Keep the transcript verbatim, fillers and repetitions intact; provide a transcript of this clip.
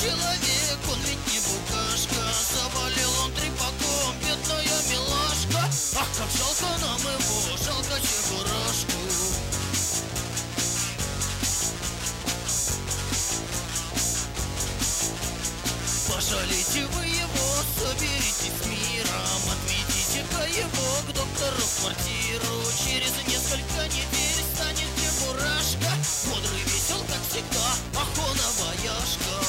человек, он ведь не букашка. Заболел он трепаком, бедная милашка. Ах, как жалко нам его, жалко чебурашку. Пожалейте вы его, соберитесь с миром, отведите-ка его к доктору в квартиру. Через несколько недель станет чебурашка, бодрый, весел, как всегда, ах, он обаяшка.